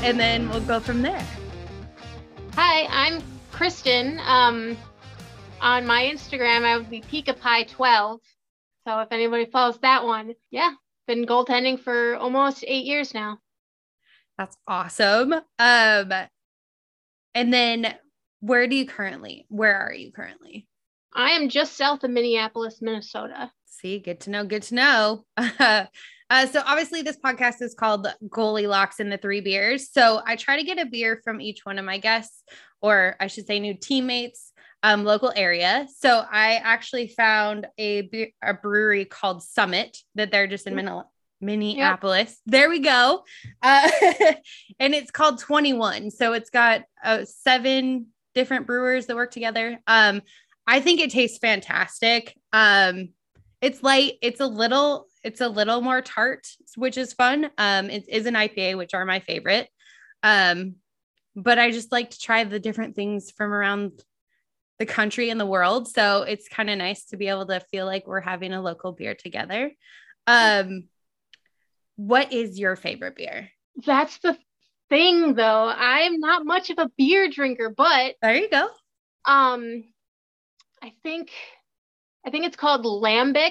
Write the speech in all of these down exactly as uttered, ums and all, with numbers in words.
and then we'll go from there. Hi, I'm Kristen. Um, on my Instagram, I would be Pika Pie twelve. So if anybody follows that one, yeah, been goaltending for almost eight years now. That's awesome. Um, and then where do you currently, where are you currently? I am just south of Minneapolis, Minnesota. See, good to know. Good to know. uh, so obviously this podcast is called Goalie Locks and the Three Beers. So I try to get a beer from each one of my guests, or I should say new teammates, um, local area. So I actually found a, be- a brewery called Summit that they're just in Manila. Minneapolis. Yep. There we go. Uh, and it's called twenty-one. So it's got uh, seven different brewers that work together. Um, I think it tastes fantastic. Um, it's light. It's a little, it's a little more tart, which is fun. Um, it is an I P A, which are my favorite. Um, but I just like to try the different things from around the country and the world. So it's kind of nice to be able to feel like we're having a local beer together. Um, What is your favorite beer? That's the thing, though. I'm not much of a beer drinker, but there you go. Um, I think, I think it's called Lambic.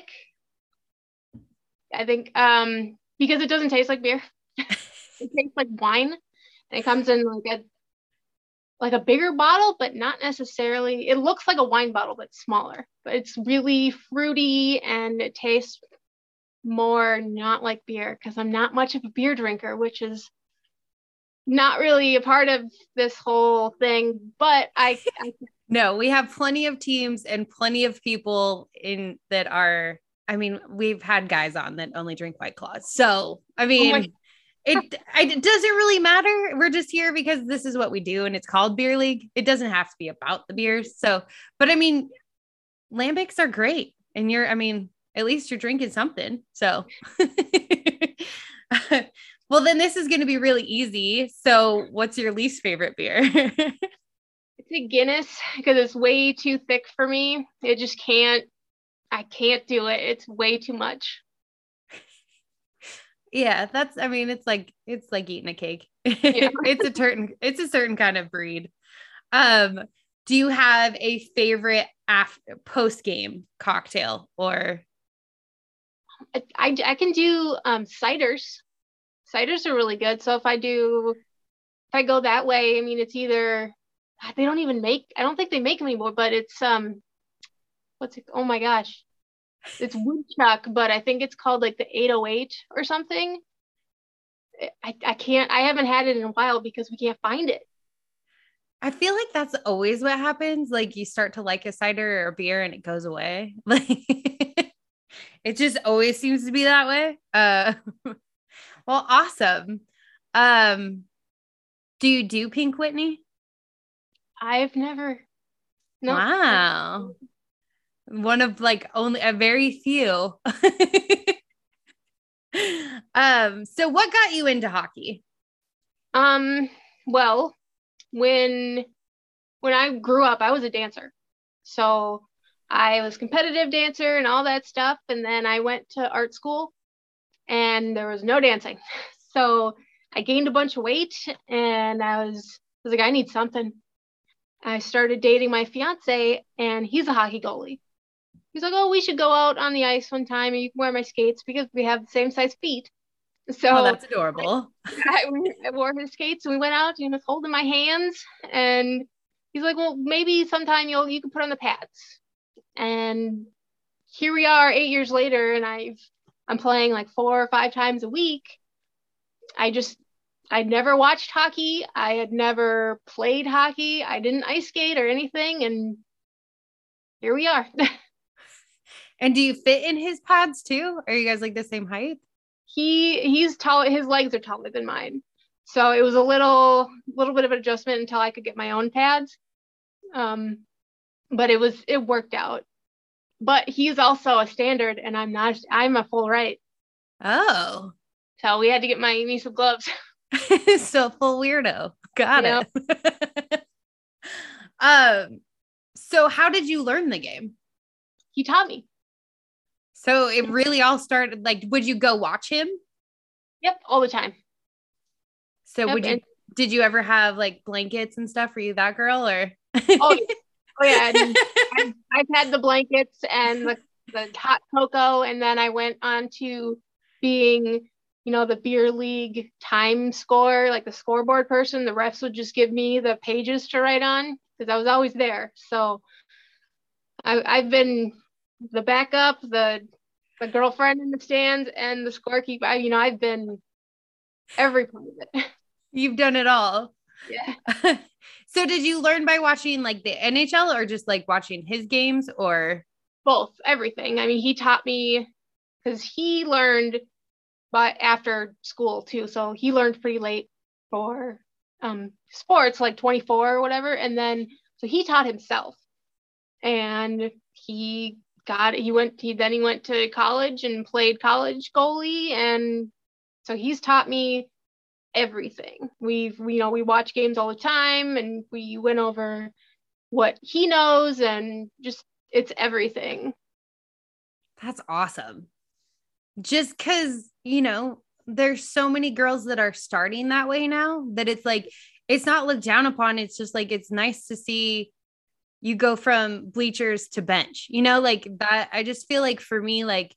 I think, um, because it doesn't taste like beer. It tastes like wine, and it comes in like a, like a bigger bottle, but not necessarily. It looks like a wine bottle, but smaller. But it's really fruity, and it tastes more not like beer, because I'm not much of a beer drinker, which is not really a part of this whole thing. But I, I no, we have plenty of teams and plenty of people in that are, I mean, we've had guys on that only drink White Claws. So, I mean, oh it, I, it doesn't really matter. We're just here because this is what we do, and it's called Beer League. It doesn't have to be about the beers. So, but I mean, lambics are great. And you're, I mean, at least you're drinking something. So, well, then this is going to be really easy. So what's your least favorite beer? It's a Guinness, because it's way too thick for me. It just can't, I can't do it. It's way too much. Yeah, that's, I mean, it's like, it's like eating a cake. Yeah. it's a certain, it's a certain kind of breed. Um, do you have a favorite after post game cocktail or? I, I, I can do um, ciders. Ciders are really good. So if I do, if I go that way, I mean, it's either, they don't even make, I don't think they make them anymore, but it's, um, what's it? Oh my gosh. It's Woodchuck, but I think it's called like the eight oh eight or something. I, I can't, I haven't had it in a while because we can't find it. I feel like that's always what happens. Like you start to like a cider or a beer and it goes away. Like it just always seems to be that way. Uh, well, awesome. Um, do you do Pink Whitney? I've never. No. Wow. One of like only a very few. um, so what got you into hockey? Um, well, when when I grew up, I was a dancer. So I was competitive dancer and all that stuff. And then I went to art school and there was no dancing. So I gained a bunch of weight and I was, I was like, I need something. I started dating my fiance and he's a hockey goalie. He's like, oh, we should go out on the ice one time and you can wear my skates because we have the same size feet. So oh, that's adorable. I, I wore his skates and we went out and he was holding my hands and he's like, well, maybe sometime you'll, you can put on the pads. And here we are eight years later and I've, I'm playing like four or five times a week. I just, I'd never watched hockey. I had never played hockey. I didn't ice skate or anything. And here we are. And do you fit in his pads too? Are you guys like the same height? He, he's tall. His legs are taller than mine. So it was a little, little bit of an adjustment until I could get my own pads. Um, but it was, it worked out. But he's also a standard and I'm not, I'm a full right. Oh. So we had to get my me some gloves. So full weirdo. Got yep. it. um, so how did you learn the game? He taught me. So it really all started, like, would you go watch him? Yep, all the time. So yep, would you, and- Did you ever have like blankets and stuff? Were you that girl or? Oh, yeah. Oh, yeah. And I've, I've had the blankets and the, the hot cocoa. And then I went on to being, you know, the beer league time score, like the scoreboard person. The refs would just give me the pages to write on because I was always there. So I, I've been the backup, the the girlfriend in the stands, and the scorekeeper. I, you know, I've been every part of it. You've done it all. Yeah. So did you learn by watching like the N H L or just like watching his games or? Both, everything. I mean, he taught me because he learned by after school too. So he learned pretty late for um sports, like twenty-four or whatever. And then so he taught himself. And he got he went he then he went to college and played college goalie, and so he's taught me everything. We've we, you know we watch games all the time, and we went over what he knows, and just it's everything. That's awesome. Just because, you know, there's so many girls that are starting that way now that it's like it's not looked down upon. It's just like it's nice to see you go from bleachers to bench, you know, like that. I just feel like for me, like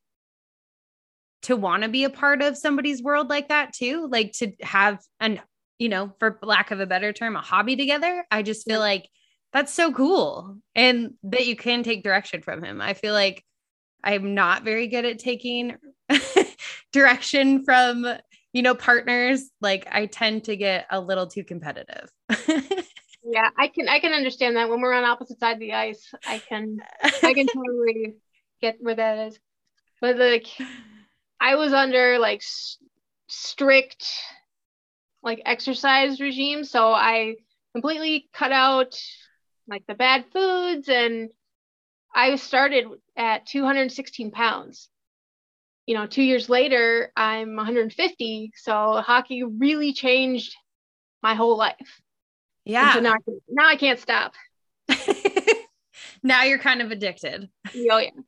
to want to be a part of somebody's world like that too, like to have an, you know, for lack of a better term, a hobby together. I just feel like that's so cool. And that you can take direction from him. I feel like I'm not very good at taking direction from, you know, partners. Like I tend to get a little too competitive. Yeah, I can I can understand that when we're on opposite sides of the ice. I can I can totally get where that is. But like I was under like s- strict like exercise regime, so I completely cut out like the bad foods, and I started at two hundred sixteen pounds. You know, two years later, I'm one hundred fifty. So hockey really changed my whole life. And so Yeah. now, I can, now I can't stop. Now you're kind of addicted. Oh, yeah.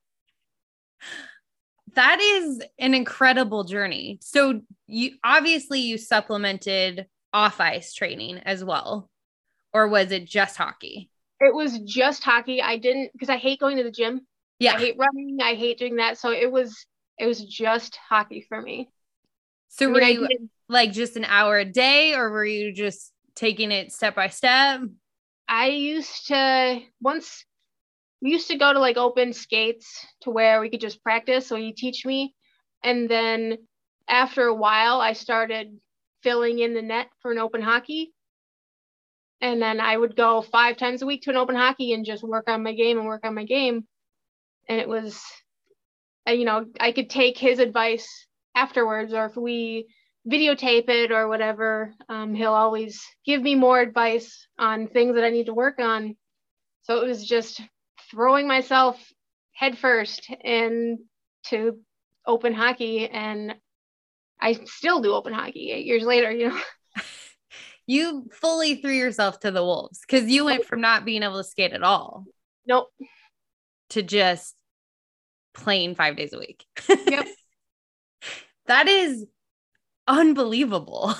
That is an incredible journey. So you obviously you supplemented off ice training as well, or was it just hockey? It was just hockey. I didn't because I hate going to the gym. Yeah. I hate running. I hate doing that. So it was it was just hockey for me. So I were mean, you like just an hour a day, or were you just taking it step by step? I used to once we used to go to like open skates to where we could just practice. So he teach me. And then after a while, I started filling in the net for an open hockey. And then I would go five times a week to an open hockey and just work on my game and work on my game. And it was, you know, I could take his advice afterwards, or if we videotape it or whatever, um, he'll always give me more advice on things that I need to work on. So it was just throwing myself headfirst into open hockey, and I still do open hockey eight years later, you know. You fully threw yourself to the wolves because you went from not being able to skate at all. Nope. To just playing five days a week. Yep. That is unbelievable.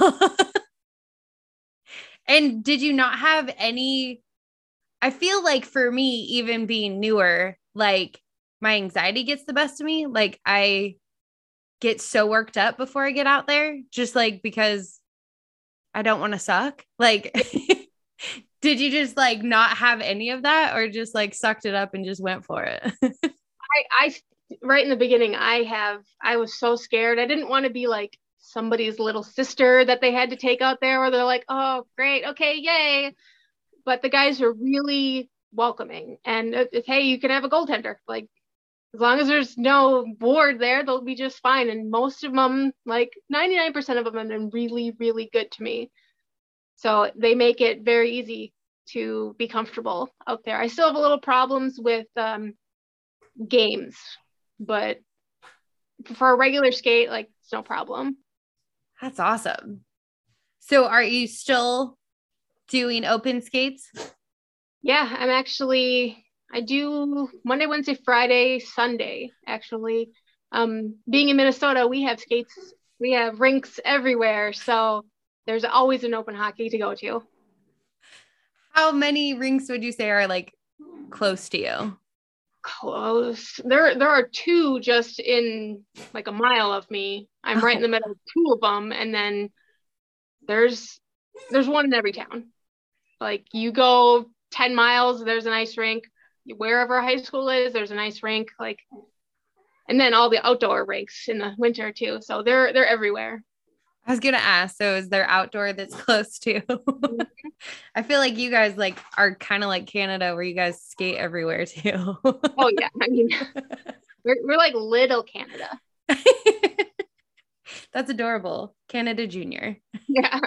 And did you not have any, I feel like for me, even being newer, like my anxiety gets the best of me. Like I get so worked up before I get out there, just like because I don't want to suck. Like, did you just like not have any of that, or just like sucked it up and just went for it? I, I, right in the beginning, I have, I was so scared. I didn't want to be like somebody's little sister that they had to take out there where they're like, oh, great. Okay. Yay. But the guys are really welcoming, and if, hey, you can have a goaltender. Like, as long as there's no board there, they'll be just fine. And most of them, like ninety-nine percent of them, have been really, really good to me. So they make it very easy to be comfortable out there. I still have a little problems with um, games, but for a regular skate, like it's no problem. That's awesome. So are you still doing open skates? Yeah, I'm actually, I do Monday, Wednesday, Friday, Sunday, actually. Um, being in Minnesota, we have skates, we have rinks everywhere. So there's always an open hockey to go to. How many rinks would you say are like close to you? Close. There, there are two just in like a mile of me. I'm right in the middle of two of them, and then there's there's one in every town. Like you go ten miles, there's an ice rink. Wherever high school is, there's an ice rink. Like, and then all the outdoor rinks in the winter too. So they're they're everywhere. I was gonna ask, so is there outdoor that's close to? I feel like you guys like are kind of like Canada, where you guys skate everywhere too. Oh yeah, I mean, we're we're like little Canada. That's adorable, Canada Junior. Yeah.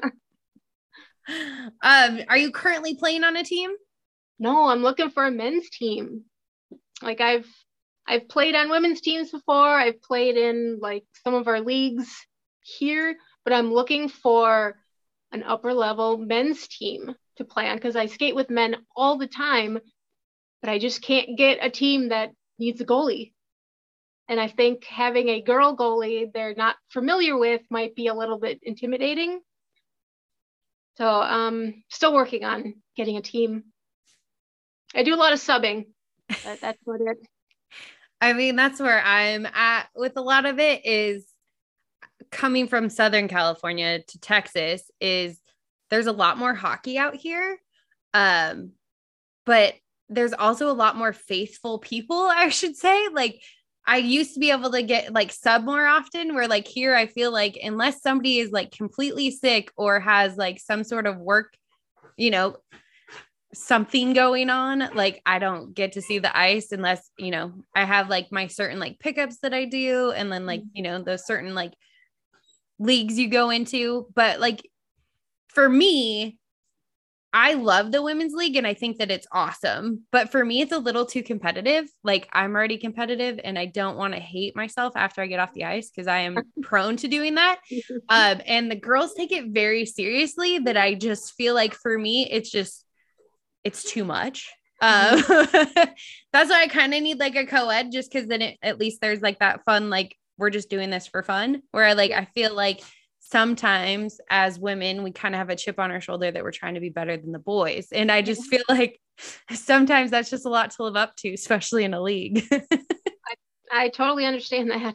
Um, are you currently playing on a team? No, I'm looking for a men's team. Like I've I've played on women's teams before. I've played in like some of our leagues here, but I'm looking for an upper level men's team to play on because I skate with men all the time, but I just can't get a team that needs a goalie. And I think having a girl goalie they're not familiar with might be a little bit intimidating. So um still working on getting a team. I do a lot of subbing, but that's what it. I mean, that's where I'm at with a lot of it is coming from Southern California to Texas is there's a lot more hockey out here. Um, but there's also a lot more faithful people, I should say. Like I used to be able to get like sub more often where like here, I feel like unless somebody is like completely sick or has like some sort of work, you know, something going on, like I don't get to see the ice unless, you know, I have like my certain like pickups that I do. And then like, you know, those certain like leagues you go into. But like for me, I love the women's league and I think that it's awesome. But for me, it's a little too competitive. Like I'm already competitive and I don't want to hate myself after I get off the ice because I am prone to doing that. Um, and the girls take it very seriously that I just feel like for me, it's just, it's too much. Um, that's why I kind of need like a co-ed just because then it, at least there's like that fun, like we're just doing this for fun where I like, I feel like sometimes as women, we kind of have a chip on our shoulder that we're trying to be better than the boys. And I just feel like sometimes that's just a lot to live up to, especially in a league. I, I totally understand that.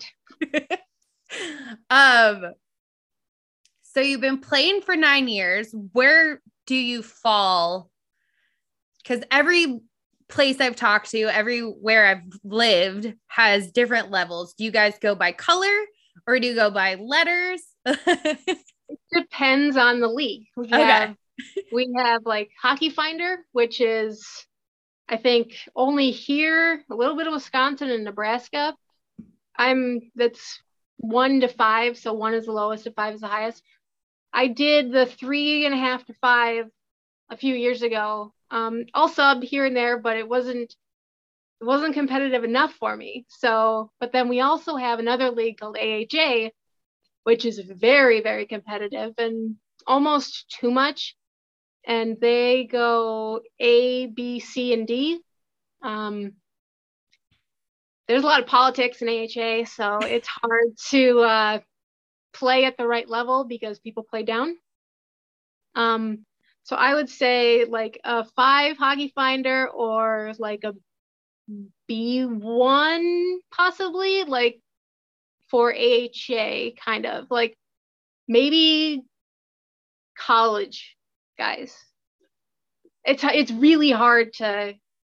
um, so you've been playing for nine years. Where do you fall? Because every place I've talked to, everywhere I've lived has different levels. Do you guys go by color or do you go by letters? It depends on the league. We okay. have we have like Hockey Finder, which is I think only here, a little bit of Wisconsin and Nebraska. I'm that's one to five, so one is the lowest and five is the highest. I did the three and a half to five a few years ago. Um, I'll sub here and there, but it wasn't it wasn't competitive enough for me. So, but then we also have another league called A H A, which is very, very competitive and almost too much. And they go A, B, C, and D. Um, there's a lot of politics in A H A, so it's hard to uh, play at the right level because people play down. Um, so I would say like a five Hockey Finder or like a B one possibly, like for A H A, kind of like maybe college guys. It's it's really hard to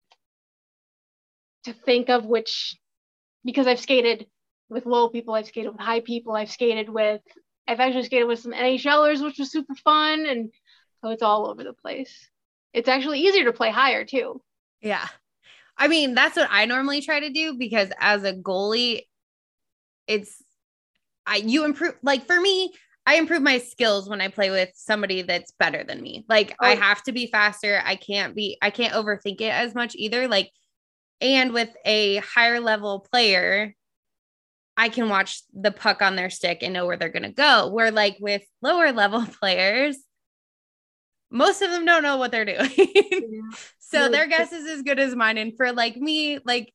to think of which, because I've skated with low people, I've skated with high people, I've skated with I've actually skated with some NHLers, which was super fun, and so it's all over the place. It's actually easier to play higher too. Yeah. I mean, that's what I normally try to do because as a goalie, it's I you improve like for me, I improve my skills when I play with somebody that's better than me. Like oh. I have to be faster. I can't be I can't overthink it as much either. Like, and with a higher level player, I can watch the puck on their stick and know where they're gonna go. Where like with lower level players, most of them don't know what they're doing. Yeah. So their guess is as good as mine. And for like me, like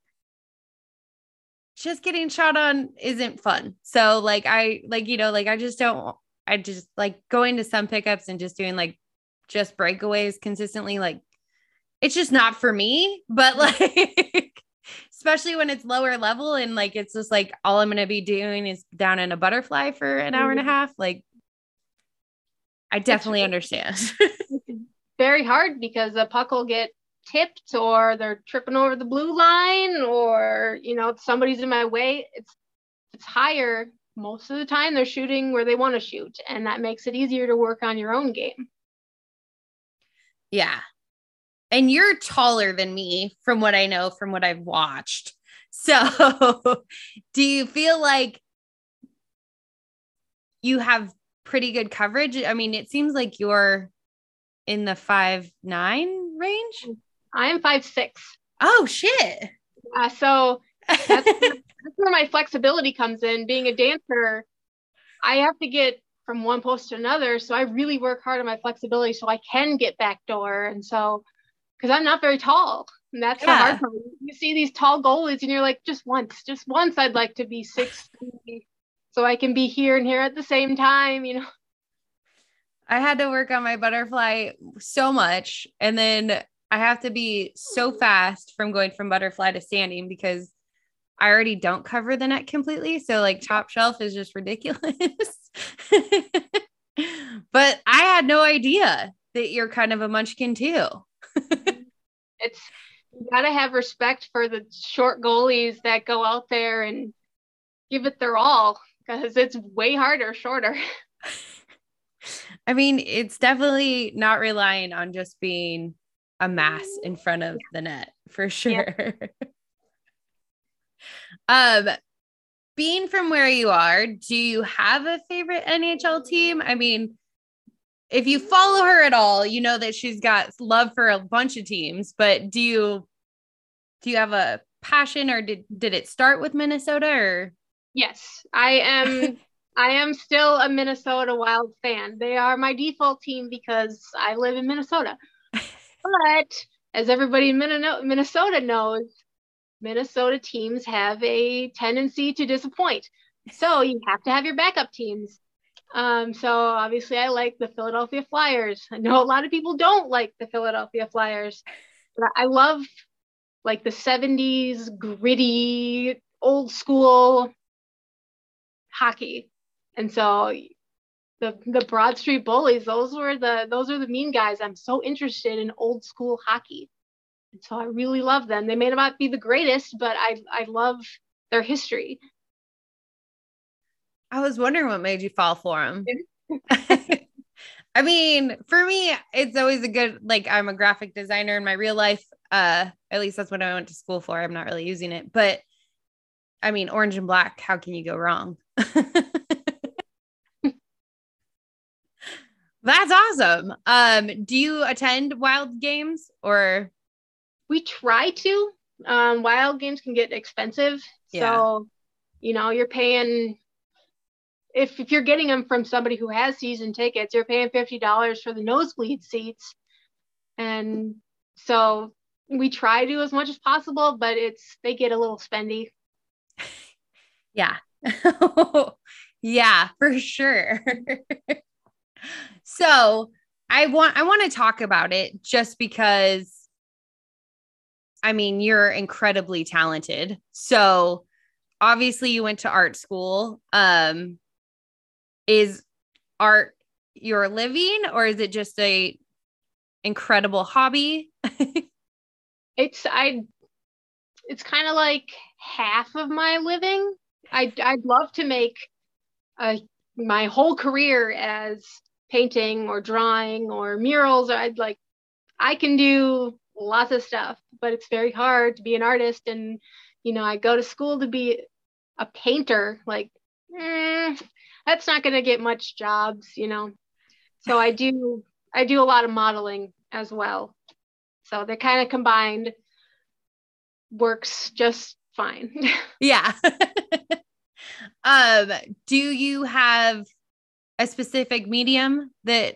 just getting shot on isn't fun. So like, I like, you know, like I just don't, I just like going to some pickups and just doing like just breakaways consistently. Like it's just not for me, but like, especially when it's lower level and like, it's just like, all I'm going to be doing is down in a butterfly for an hour and a half. Like, I definitely understand. Very hard because the puck will get tipped or they're tripping over the blue line or, you know, somebody's in my way. It's, it's higher. Most of the time they're shooting where they want to shoot. And that makes it easier to work on your own game. Yeah. And you're taller than me from what I know, from what I've watched. So do you feel like you have pretty good coverage? I mean, it seems like you're in the five nine range. I'm five six. Oh, shit. Uh, so that's, that's where my flexibility comes in. Being a dancer, I have to get from one post to another. So I really work hard on my flexibility so I can get backdoor. And so because I'm not very tall. And that's yeah. the hard part. You see these tall goalies and you're like, just once, just once I'd like to be six feet so I can be here and here at the same time, you know. I had to work on my butterfly so much. And then I have to be so fast from going from butterfly to standing because I already don't cover the net completely. So like top shelf is just ridiculous. But I had no idea that you're kind of a munchkin too. It's, you gotta have respect for the short goalies that go out there and give it their all because it's way harder shorter. I mean, it's definitely not relying on just being a mass in front of the net for sure. Yeah. um, being from where you are, do you have a favorite N H L team? I mean, if you follow her at all, you know that she's got love for a bunch of teams, but do you, do you have a passion or did, did it start with Minnesota or? Yes, I am. I am still a Minnesota Wild fan. They are my default team because I live in Minnesota. But as everybody in Minnesota knows, Minnesota teams have a tendency to disappoint. So you have to have your backup teams. Um, so obviously I like the Philadelphia Flyers. I know a lot of people don't like the Philadelphia Flyers, but I love like the seventies gritty, old school hockey. And so the the Broad Street Bullies, those were the those are the mean guys. I'm so interested in old school hockey. And so I really love them. They may not be the greatest, but I I love their history. I was wondering what made you fall for them. I mean, for me, it's always a good, like, I'm a graphic designer in my real life. Uh, at least that's what I went to school for. I'm not really using it, but I mean, orange and black, how can you go wrong? That's awesome. Um, do you attend Wild games or? We try to. Um, Wild games can get expensive. Yeah. So, you know, you're paying, if, if you're getting them from somebody who has season tickets, you're paying fifty dollars for the nosebleed seats. And so we try to as much as possible, but it's, they get a little spendy. Yeah. Yeah, for sure. So I want, I want to talk about it just because, I mean, you're incredibly talented. So obviously you went to art school. Um, is art your living or is it just a incredible hobby? It's, I, it's kind of like half of my living. I, I'd love to make a, my whole career as painting or drawing or murals. Or I'd like, I can do lots of stuff, but it's very hard to be an artist. And, you know, I go to school to be a painter, like, mm, that's not going to get much jobs, you know? So I do, I do a lot of modeling as well. So they're kind of combined, works just fine. Yeah. um, do you have a specific medium that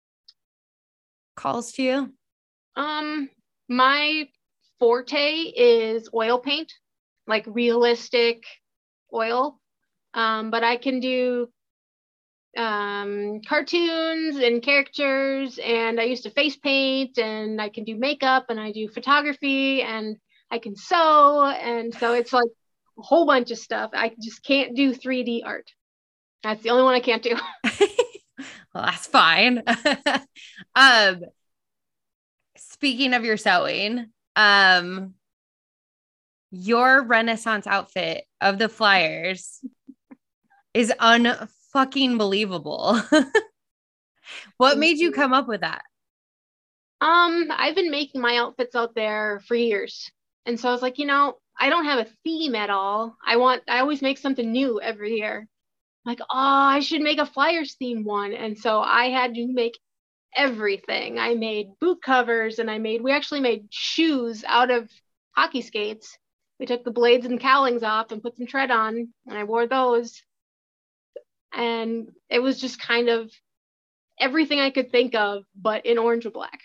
calls to you? Um, my forte is oil paint, like realistic oil. Um, but I can do um, cartoons and characters, and I used to face paint, and I can do makeup, and I do photography, and I can sew, and so it's like a whole bunch of stuff. I just can't do three D art. That's the only one I can't do. Well, that's fine. um, speaking of your sewing, um, your Renaissance outfit of the Flyers is unfucking believable. What Thank made you you. come up with that? Um, I've been making my outfits out there for years. And so I was like, you know, I don't have a theme at all. I want, I always make something new every year. Like, oh, I should make a Flyers theme one. And so I had to make everything. I made boot covers, and I made, we actually made shoes out of hockey skates. We took the blades and cowlings off and put some tread on, and I wore those. And it was just kind of everything I could think of, but in orange and black.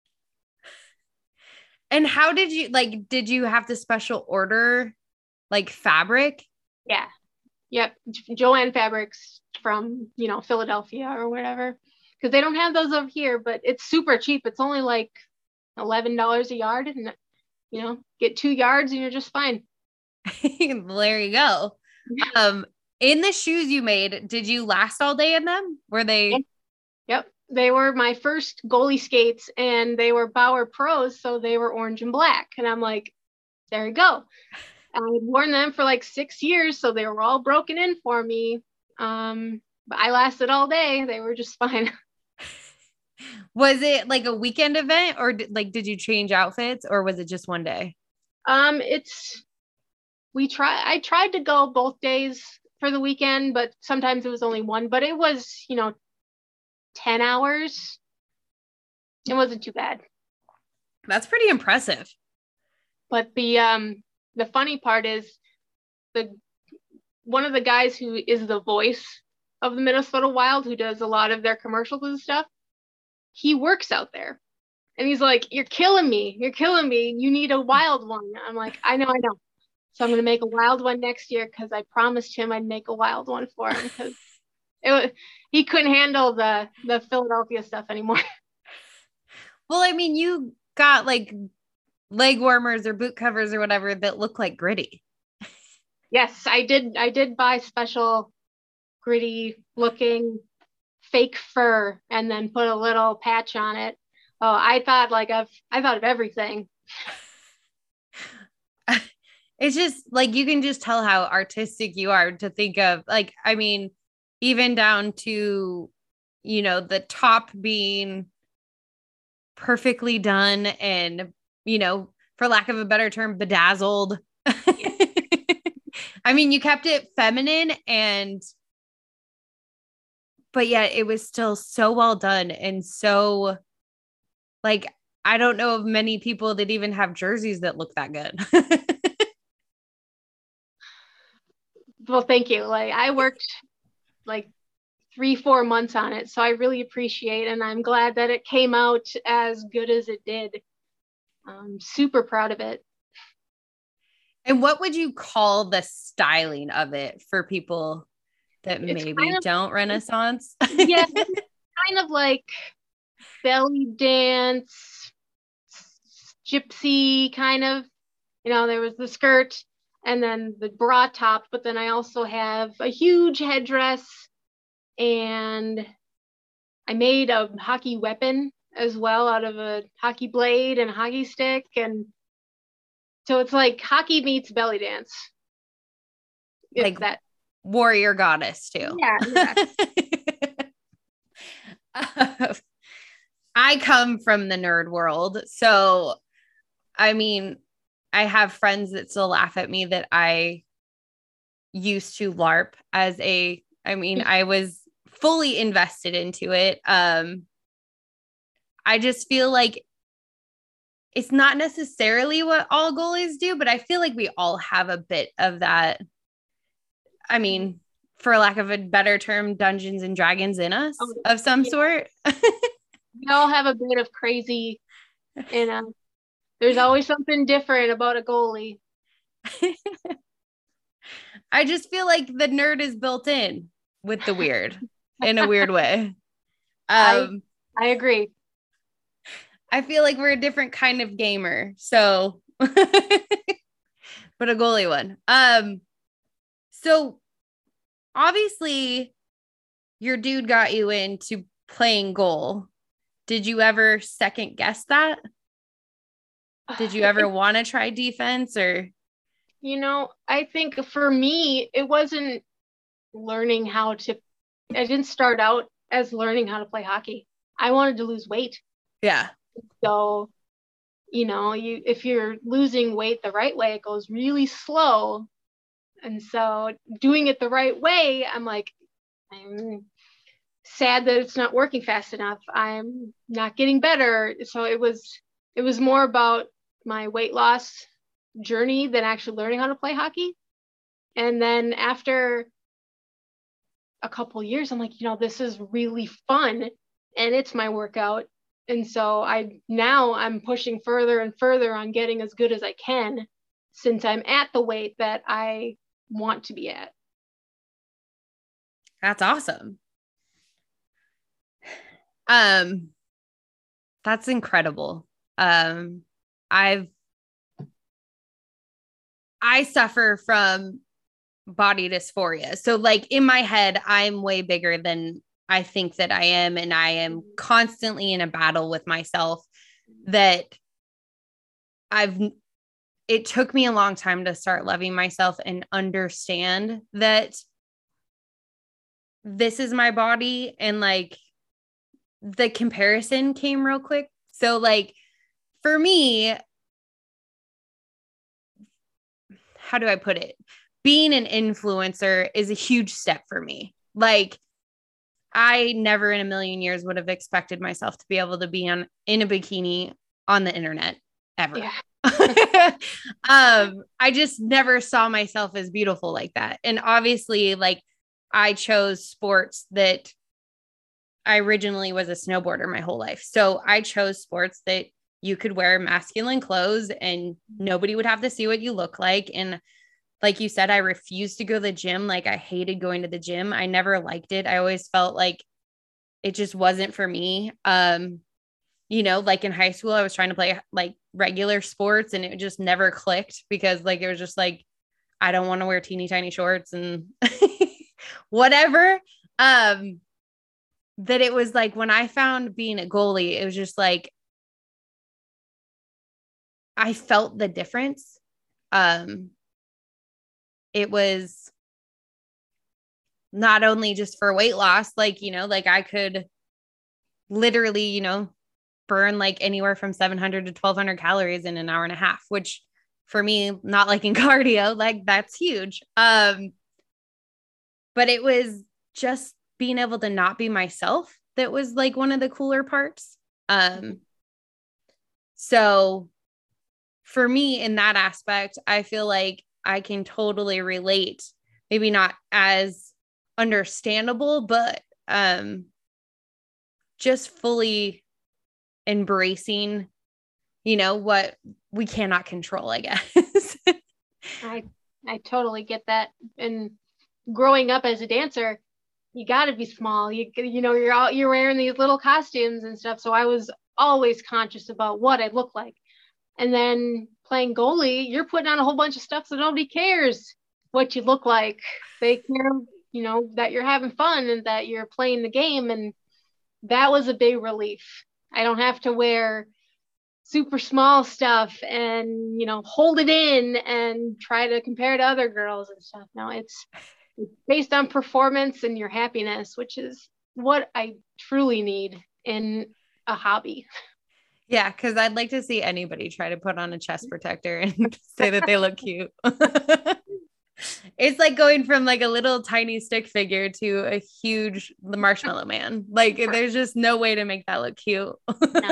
And how did you, like, did you have to special order like fabric? Yeah. Yep. Joanne Fabrics from, you know, Philadelphia or whatever. Because they don't have those over here, but it's super cheap. It's only like eleven dollars a yard. And, you know, get two yards and you're just fine. There you go. Um, in the shoes you made, did you last all day in them? Were they? Yep. They were my first goalie skates, and they were Bauer Pros, so they were orange and black. And I'm like, there you go. I had worn them for like six years, so they were all broken in for me. Um, but I lasted all day. They were just fine. Was it like a weekend event, or did, like, did you change outfits, or was it just one day? Um, it's, we try, I tried to go both days for the weekend, but sometimes it was only one, but it was, you know, ten hours. It wasn't too bad. That's pretty impressive. But the, um, the funny part is the, one of the guys who is the voice of the Minnesota Wild, who does a lot of their commercials and stuff, he works out there. And he's like, you're killing me. You're killing me. You need a wild one. I'm like, I know, I know. So I'm going to make a wild one next year, because I promised him I'd make a wild one for him, because it was, he couldn't handle the, the Philadelphia stuff anymore. Well, I mean, you got like leg warmers or boot covers or whatever that look like gritty. Yes, I did. I did buy special gritty looking fake fur and then put a little patch on it. Oh, I thought like of, I thought of everything. It's just like, you can just tell how artistic you are to think of, like, I mean, even down to, you know, the top being perfectly done and, you know, for lack of a better term, bedazzled. I mean, you kept it feminine, and but yet it was still so well done, and so, like, I don't know of many people that even have jerseys that look that good. Well, thank you. Like, I worked like three, four months on it, so I really appreciate, and I'm glad that it came out as good as it did. I'm super proud of it. And what would you call the styling of it for people that It's maybe kind of, don't Renaissance? yeah, it's kind of like belly dance, gypsy kind of. You know, there was the skirt and then the bra top, but then I also have a huge headdress, and I made a hockey weapon as well out of a hockey blade and a hockey stick. And so it's like hockey meets belly dance. It's Like that warrior goddess too. Yeah. yeah. uh, I come from the nerd world. So, I mean, I have friends that still laugh at me that I used to LARP as a, I mean, I was fully invested into it. Um, I just feel like it's not necessarily what all goalies do, but I feel like we all have a bit of that. I mean, for lack of a better term, Dungeons and Dragons in us oh, of some yeah. sort. We all have a bit of crazy, you know, there's always something different about a goalie. I just feel like the nerd is built in with the weird. in a weird way. Um, I, I agree. I feel like we're a different kind of gamer. So, but a goalie one. Um, so obviously your dude got you into playing goal. Did you ever second guess that? Did you ever want to try defense or? You know, I think for me, it wasn't learning how to, I didn't start out as learning how to play hockey. I wanted to lose weight. Yeah. So, you know, you if you're losing weight the right way, it goes really slow. And so doing it the right way, I'm like, I'm sad that it's not working fast enough. I'm not getting better. So it was it was more about my weight loss journey than actually learning how to play hockey. And then after a couple years, I'm like, you know, this is really fun and it's my workout. And so I now I'm pushing further and further on getting as good as I can since I'm at the weight that I want to be at. That's awesome. Um, that's incredible. Um, I've, I suffer from body dysphoria. So like in my head, I'm way bigger than I think that I am. And I am constantly in a battle with myself that I've, it took me a long time to start loving myself and understand that this is my body. And like the comparison came real quick. So like for me, how do I put it? Being an influencer is a huge step for me. Like I never in a million years would have expected myself to be able to be on in a bikini on the internet ever. Yeah. um, I just never saw myself as beautiful like that. And obviously, like I chose sports that I originally was a snowboarder my whole life. So I chose sports that you could wear masculine clothes and nobody would have to see what you look like. And like you said, I refused to go to the gym. Like I hated going to the gym. I never liked it. I always felt like it just wasn't for me. Um, you know, like in high school, I was trying to play like regular sports and it just never clicked because like, it was just like, I don't want to wear teeny tiny shorts and whatever. Um, that it was like, when I found being a goalie, it was just like, I felt the difference. Um, it was not only just for weight loss, like, you know, like I could literally, you know, burn like anywhere from seven hundred to twelve hundred calories in an hour and a half, which for me, not liking cardio, like that's huge. Um, but it was just being able to not be myself. That was like one of the cooler parts. Um, so for me in that aspect, I feel like I can totally relate, maybe not as understandable, but um, just fully embracing, you know, what we cannot control, I guess. I I totally get that. And growing up as a dancer, you got to be small. You you know, you're all you're wearing these little costumes and stuff. So I was always conscious about what I look like. And then playing goalie, you're putting on a whole bunch of stuff so nobody cares what you look like. They care, you know, that you're having fun and that you're playing the game. And that was a big relief. I don't have to wear super small stuff and, you know, hold it in and try to compare to other girls and stuff. No, it's, it's based on performance and your happiness, which is what I truly need in a hobby. Yeah, because I'd like to see anybody try to put on a chest protector and say that they look cute. It's like going from like a little tiny stick figure to a huge marshmallow man. Like there's just no way to make that look cute. No.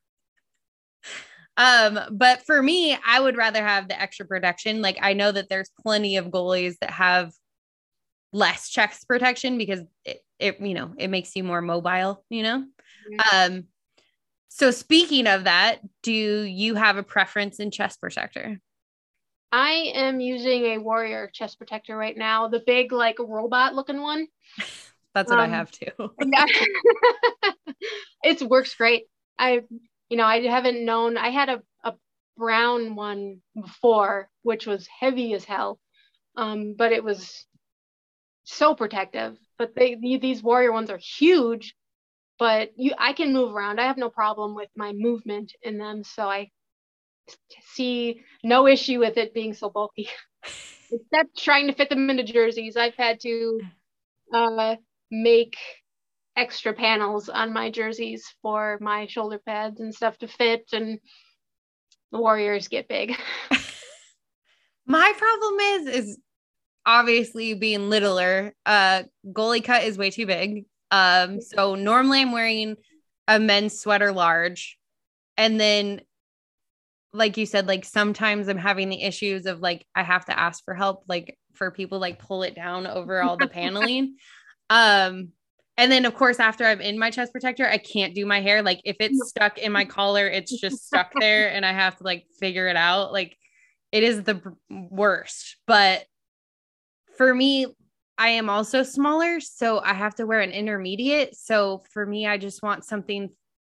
Um, but for me, I would rather have the extra protection. Like I know that there's plenty of goalies that have less chest protection because it, it you know, it makes you more mobile, you know? Mm-hmm. Um, So speaking of that, do you have a preference in chest protector? I am using a Warrior chest protector right now, the big like robot looking one. That's what um, I have too. Yeah. It works great. I, you know, I haven't known, I had a, a brown one before, which was heavy as hell. Um, but it was so protective. But they, these warrior ones are huge, but you, I can move around. I have no problem with my movement in them. So I see no issue with it being so bulky. Except trying to fit them into jerseys. I've had to uh, make extra panels on my jerseys for my shoulder pads and stuff to fit, and the warriors get big. My problem is, is obviously being littler. Uh, goalie cut is way too big. Um, so normally I'm wearing a men's sweater large, and then like you said, like sometimes I'm having the issues of like, I have to ask for help, like for people like pull it down over all the paneling. Um, and then of course, after I'm in my chest protector, I can't do my hair. Like if it's stuck in my collar, it's just stuck there and I have to like figure it out. Like it is the worst, but for me, I am also smaller, so I have to wear an intermediate. So for me, I just want something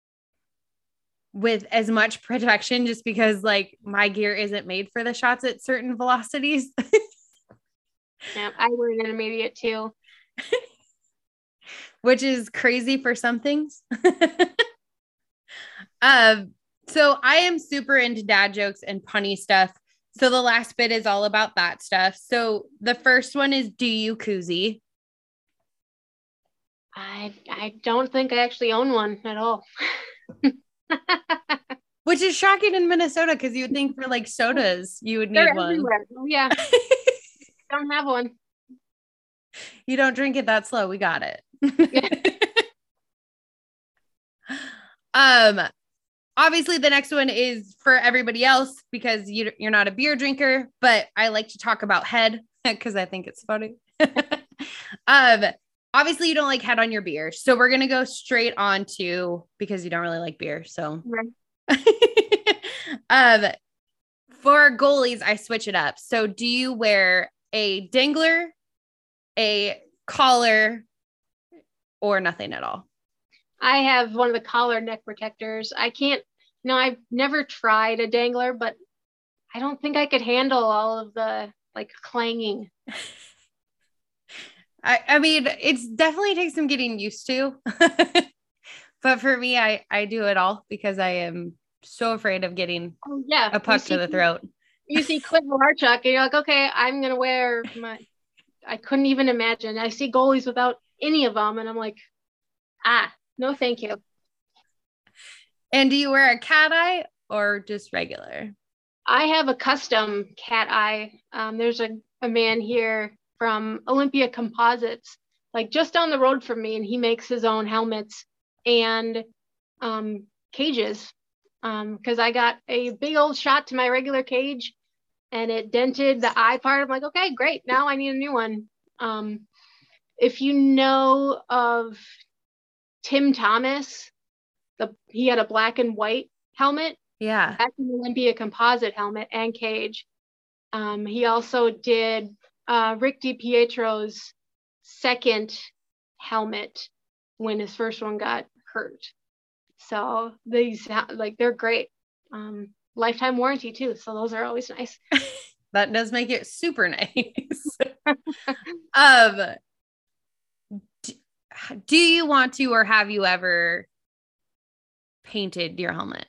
with as much protection, just because like my gear isn't made for the shots at certain velocities. Yeah, I wear an intermediate too. Which is crazy for some things. um, so I am super into dad jokes and punny stuff. So the last bit is all about that stuff. So the first one is, do you koozie? I I don't think I actually own one at all. Which is shocking in Minnesota, because you would think for like sodas you would need They're one. Everywhere. Oh, yeah. Don't have one. You don't drink it that slow. We got it. um, obviously the next one is for everybody else because you, you're not a beer drinker, but I like to talk about head because I think it's funny. um, obviously you don't like head on your beer. So we're going to go straight on to, because you don't really like beer. So right. um, for goalies, I switch it up. So do you wear a dangler, a collar, or nothing at all? I have one of the collar neck protectors. I can't, no, I've never tried a dangler, but I don't think I could handle all of the like clanging. I, I mean, it's definitely takes some getting used to, but for me, I, I do it all because I am so afraid of getting oh, yeah. a puck see, to the throat. You see Clint Malarchuk and you're like, okay, I'm going to wear my, I couldn't even imagine. I see goalies without any of them and I'm like, ah, no, thank you. And do you wear a cat eye or just regular? I have a custom cat eye. Um, there's a, a man here from Olympia Composites, like just down the road from me, and he makes his own helmets and um, cages. Because um, I got a big old shot to my regular cage and it dented the eye part. I'm like, okay, great. Now I need a new one. Um, if you know of Tim Thomas, the he had a black and white helmet. Yeah. That's an Olympia composite helmet and cage. Um, he also did uh, Rick DiPietro's second helmet when his first one got hurt. So these, like, they're great. Um, lifetime warranty too. So those are always nice. That does make it super nice. um, do, do you want to, or have you ever painted your helmet?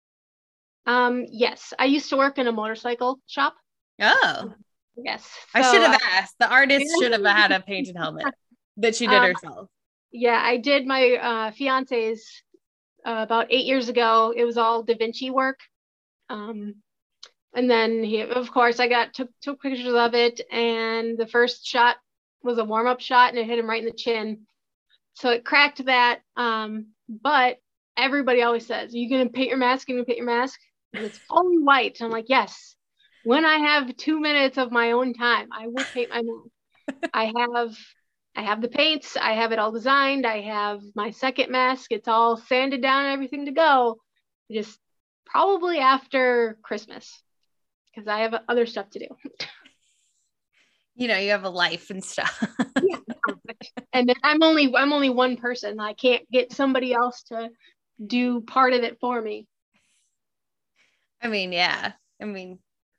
Um, yes, I used to work in a motorcycle shop. Oh, yes. So, I should have uh, asked. The artist should have had a painted helmet that she did um, herself. Yeah, I did my uh, fiance's uh, about eight years ago. It was all Da Vinci work. Um, and then he, of course, I got took took pictures of it, and the first shot was a warm up shot, and it hit him right in the chin. So it cracked that. Um, but everybody always says, "Are you gonna paint your mask? Are you gonna paint your mask?" And it's only white. I'm like, yes. When I have two minutes of my own time, I will paint my mask. I have, I have the paints. I have it all designed. I have my second mask. It's all sanded down, everything to go. Just probably after Christmas, because I have other stuff to do. You know, you have a life and stuff. Yeah, And then I'm only I'm only one person. I can't get somebody else to do part of it for me. I mean, yeah. I mean,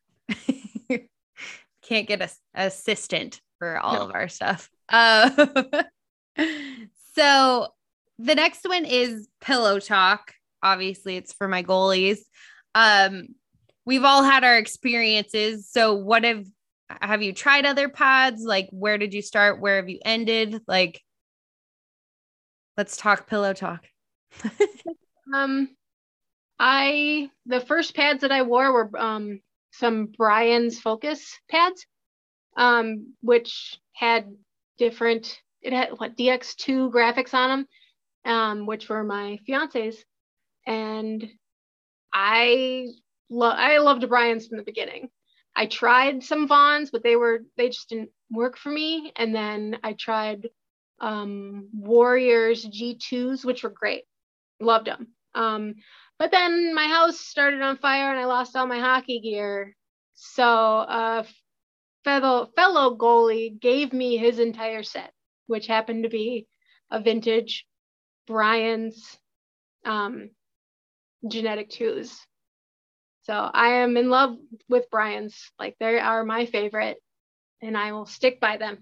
can't get a, a assistant for all No. of our stuff. Uh, so the next one is pillow talk. Obviously, it's for my goalies. Um, we've all had our experiences. So what have have you tried other pads? Like, where did you start? Where have you ended? Like, let's talk pillow talk. um, I the first pads that I wore were um some Brian's Focus pads, um, which had different. It had what D X two graphics on them, um, which were my fiance's, and I love I loved Brian's from the beginning. I tried some Vons, but they were they just didn't work for me. And then I tried um, Warriors G twos, which were great. Loved them. Um, but then my house started on fire and I lost all my hockey gear. So a uh, fellow fellow goalie gave me his entire set, which happened to be a vintage Brian's um, Genetic twos. So I am in love with Brian's. Like, they are my favorite, and I will stick by them.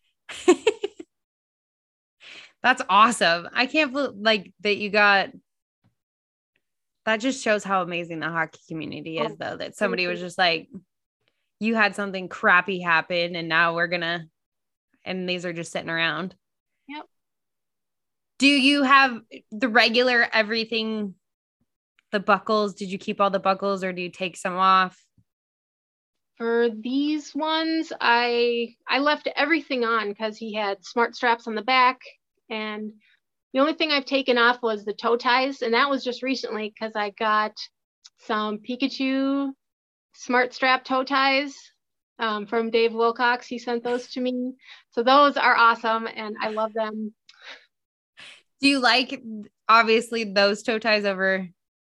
That's awesome. I can't believe like that you got. That just shows how amazing the hockey community is, oh, though, that somebody was just like, you had something crappy happen and now we're gonna, and these are just sitting around. Yep. Do you have the regular everything, the buckles? Did you keep all the buckles or do you take some off? For these ones, I I left everything on because he had smart straps on the back, and the only thing I've taken off was the toe ties, and that was just recently because I got some Pikachu smart strap toe ties um, from Dave Wilcox. He sent those to me. So those are awesome, and I love them. Do you like, obviously, those toe ties over?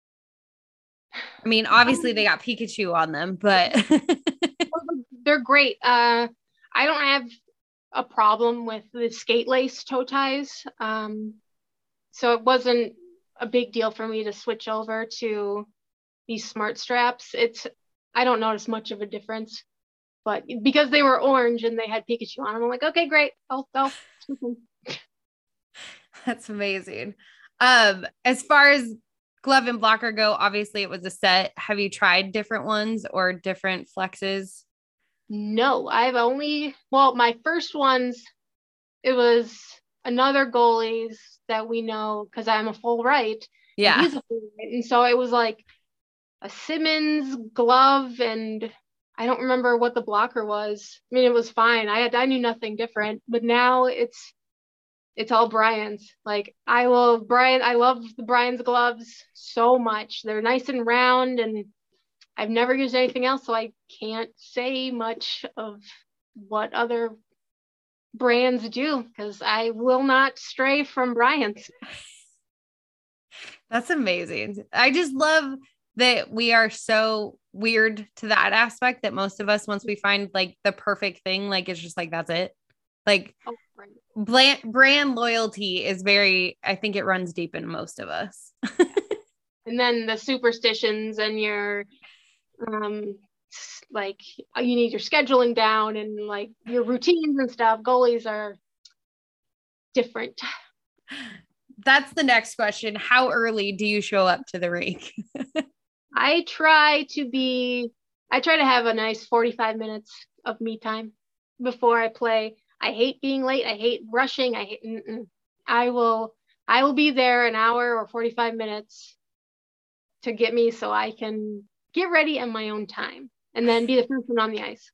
I mean, obviously, they got Pikachu on them, but... They're great. Uh, I don't have a problem with the skate lace toe ties. Um, so it wasn't a big deal for me to switch over to these smart straps. It's, I don't notice much of a difference, but because they were orange and they had Pikachu on them, I'm like, okay, great. I'll, I'll. That's amazing. Um, as far as glove and blocker go, obviously it was a set. Have you tried different ones or different flexes? No, I've only, well, my first ones, it was another goalie's that we know because I'm a full right. Yeah. And he's a full right. And so it was like a Simmons glove, and I don't remember what the blocker was. I mean, it was fine. I had, I knew nothing different, but now it's, it's all Brian's. Like, I will, Brian, I love the Brian's gloves so much. They're nice and round, and I've never used anything else, so I can't say much of what other brands do because I will not stray from Brian's. That's amazing. I just love that we are so weird to that aspect that most of us, once we find like the perfect thing, like it's just like, that's it. Like oh, right. brand, brand loyalty is very, I think it runs deep in most of us. And then the superstitions and your um like you need your scheduling down and like your routines and stuff. Goalies are different. That's the next question. How early do you show up to the rink? I try to be I try to have a nice forty-five minutes of me time before I play. I hate being late. I hate rushing. I hate mm-mm. I will I will be there an hour or forty-five minutes to get me so I can get ready in my own time and then be the first one on the ice.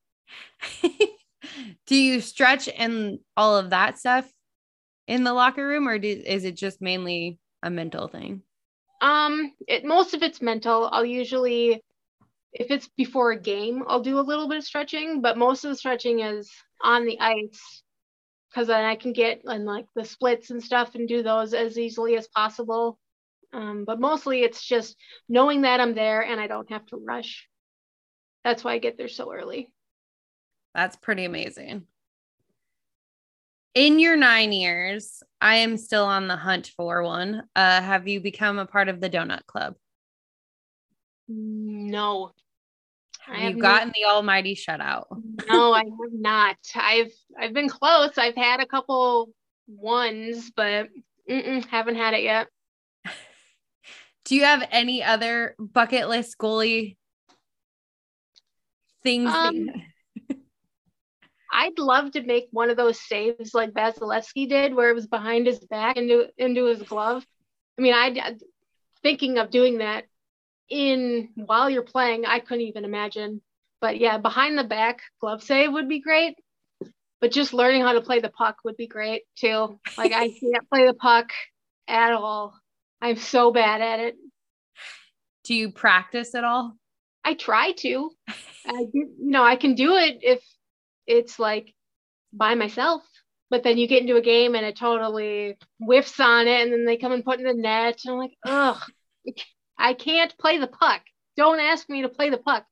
Do you stretch and all of that stuff in the locker room, or do, is it just mainly a mental thing? Um, it, most of it's mental. I'll usually, if it's before a game, I'll do a little bit of stretching, but most of the stretching is on the ice because then I can get in like the splits and stuff and do those as easily as possible. Um, but mostly it's just knowing that I'm there and I don't have to rush. That's why I get there so early. That's pretty amazing. In your nine years, I am still on the hunt for one. Uh, have you become a part of the Donut Club? No, Have I you have not. gotten the almighty shutout? No, I have not. I've I've been close. I've had a couple ones, but mm-mm, haven't had it yet. Do you have any other bucket list goalie things that you... Um, I'd love to make one of those saves like Vasilevsky did, where it was behind his back into into his glove. I mean, I thinking of doing that in while you're playing, I couldn't even imagine. But yeah, behind the back glove save would be great. But just learning how to play the puck would be great too. Like I can't play the puck at all. I'm so bad at it. Do you practice at all? I try to. I do, you know, I can do it if it's like by myself. But then you get into a game and it totally whiffs on it, and then they come and put in the net, and I'm like, ugh, I can't play the puck. Don't ask me to play the puck.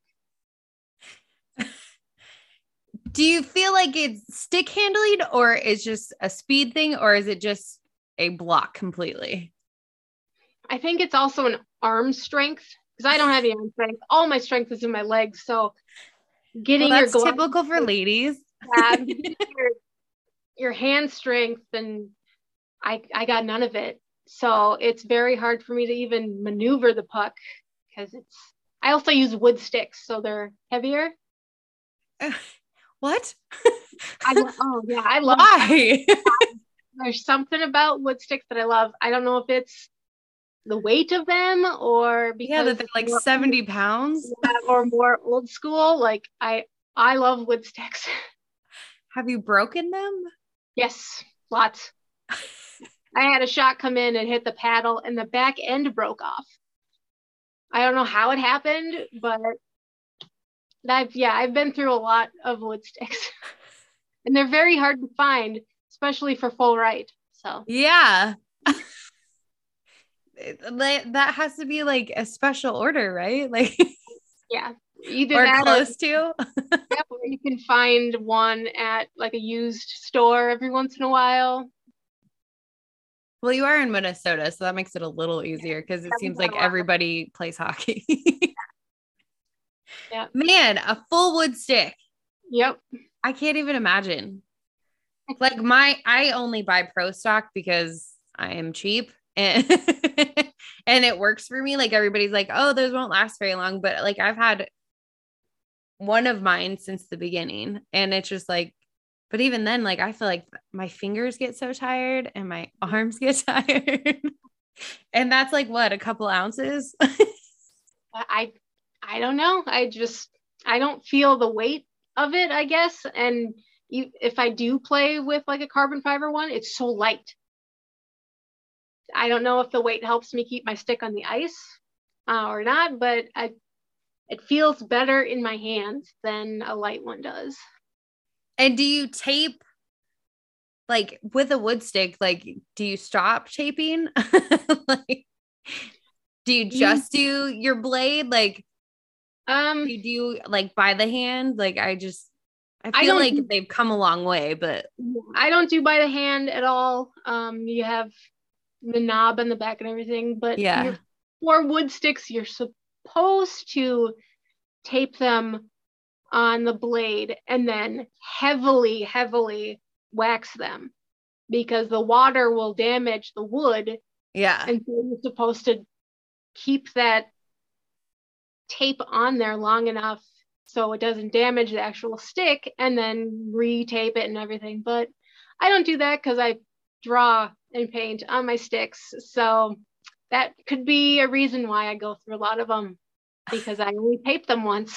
Do you feel like it's stick handling, or is just a speed thing, or is it just a block completely? I think it's also an arm strength because I don't have any arm strength. All my strength is in my legs. So getting Well, your that's glove, typical for ladies. yeah, your, your hand strength, and I I got none of it. So it's very hard for me to even maneuver the puck because it's. I also use wood sticks, so they're heavier. What? I oh yeah, I love. Why? There's something about wood sticks that I love. I don't know if it's the weight of them or because Yeah, that they're like more, seventy pounds. or more old school. Like I I love wood sticks. Have you broken them? Yes, lots. I had a shot come in and hit the paddle and the back end broke off. I don't know how it happened, but I've yeah, I've been through a lot of wood sticks. And they're very hard to find, especially for full right. So yeah. That has to be like a special order, right? Like yeah, either or that close or, to. yeah, or you can find one at like a used store every once in a while. Well, you are in Minnesota, so that makes it a little easier because it Yeah, seems like everybody plays hockey. yeah. Man, a full wood stick. Yep. I can't even imagine. Like my, I only buy pro stock because I am cheap and and it works for me. Like everybody's like, oh, those won't last very long. But like I've had one of mine since the beginning. And it's just like, but even then, like I feel like my fingers get so tired and my arms get tired. And that's like what, a couple ounces? I I don't know. I just I don't feel the weight of it, I guess. And you, if I do play with like a carbon fiber one, it's so light. I don't know if the weight helps me keep my stick on the ice uh, or not, but I, it feels better in my hands than a light one does. And do you tape like with a wood stick? Like, do you stop taping? Like, do you just do your blade? Like, um, you do like by the hand? Like, I just, I I feel don't like do, they've come a long way, but I don't do by the hand at all. Um, you have the knob in the back and everything, but yeah. you're, for wood sticks, you're supposed to tape them on the blade and then heavily, heavily wax them because the water will damage the wood. Yeah. And so you're supposed to keep that tape on there long enough so it doesn't damage the actual stick and then re-tape it and everything. But I don't do that because I draw and paint on my sticks. So that could be a reason why I go through a lot of them because I only tape them once.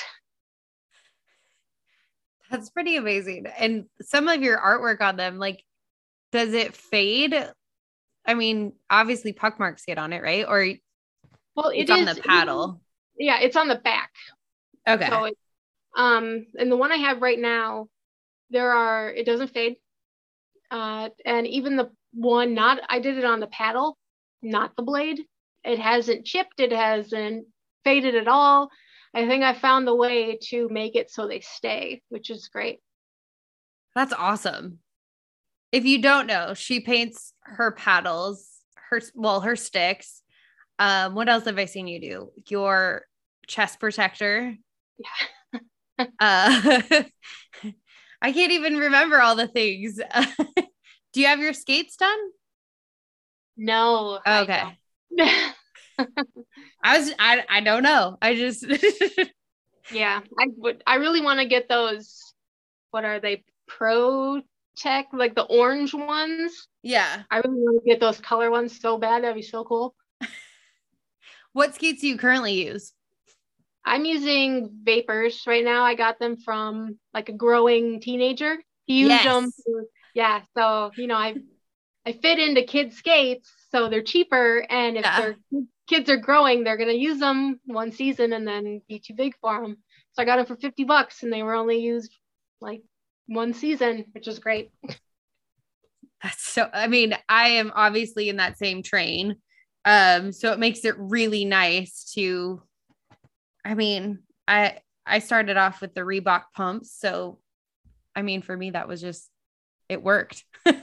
That's pretty amazing. And some of your artwork on them, like, does it fade? I mean, obviously puck marks get on it, right? Or well, it it's on is, the paddle. Yeah, it's on the back. Okay. So it, um, and the one I have right now, there are, it doesn't fade. Uh, and even the one not, I did it on the paddle, not the blade. It hasn't chipped. It hasn't faded at all. I think I found the way to make it so they stay, which is great. That's awesome. if you don't know, she paints her paddles, her well, her sticks. Um, what else have I seen you do? Your chest protector. Yeah. uh, I can't even remember all the things. Do you have your skates done? No. Okay. I, I was I I don't know. I just yeah, I would I really want to get those. What are they? Pro Tech, like the orange ones. Yeah. I really want to get those color ones so bad. That'd be so cool. What skates do you currently use? I'm using Vapors right now. I got them from like a growing teenager. He used Yes. them. Yeah. So, you know, I I fit into kids skates, so they're cheaper. And if Yeah. their kids are growing, they're going to use them one season and then be too big for them. So I got them for fifty bucks and they were only used like one season, which is great. That's so, I mean, I am obviously in that same train. Um, so it makes it really nice to, I mean, I, I started off with the Reebok pumps. So, I mean, for me, that was just, it worked.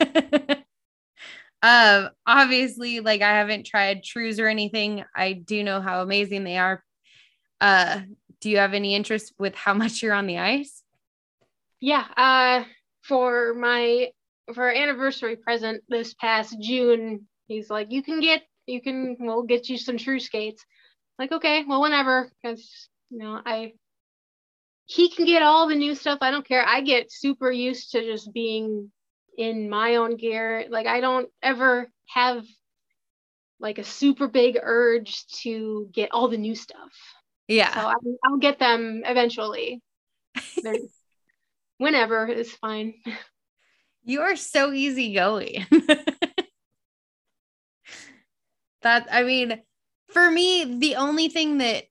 um, obviously, like I haven't tried Trues or anything. I do know how amazing they are. Uh, do you have any interest with how much you're on the ice? Yeah. Uh, for my, for our anniversary present this past June, he's like, you can get, you can, we'll get you some True skates. Like, okay, well, whenever, because, you know, I, he can get all the new stuff. I don't care. I get super used to just being in my own gear. Like, I don't ever have like a super big urge to get all the new stuff. Yeah. So I, I'll get them eventually. They're, whenever is fine. You are so easygoing. That, I mean, for me, the only thing that